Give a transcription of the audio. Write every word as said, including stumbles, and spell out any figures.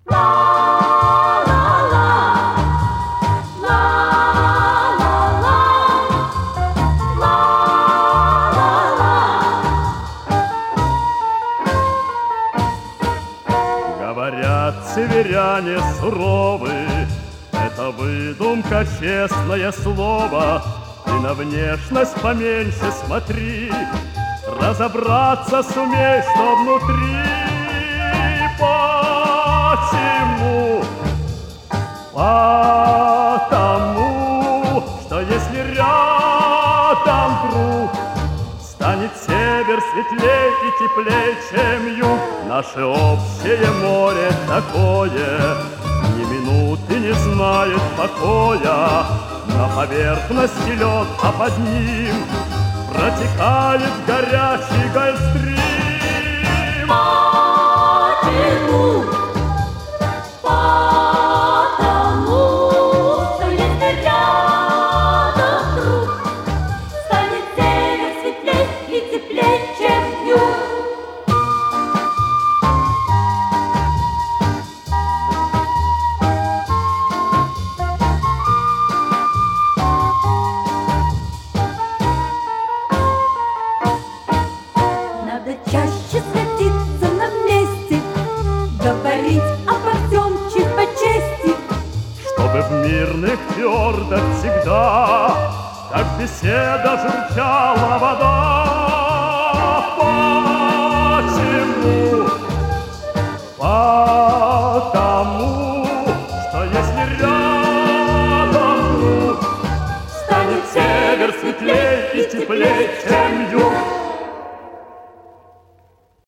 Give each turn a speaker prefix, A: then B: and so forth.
A: Говорят, северяне суровы, это выдумка, честное слово. Ты на внешность поменьше смотри, разобраться сумей, что внутри. Почему? Потому, что если рядом вдруг станет север светлей и теплей, чем юг, наше общее море такое, ни минуты не знает покоя. На поверхности лед, а под ним протекает горячий гольфстрим.
B: Почему? Потому, что если рядом вдруг станет север светлей и теплей, чем юг. Надо чаще сходиться на месте, говорить обо всем честь по чести,
A: чтобы в мирных фьордах всегда, как беседа, журчала вода. Почему? Потому, что если рядом вдруг станет север светлей и теплей, чем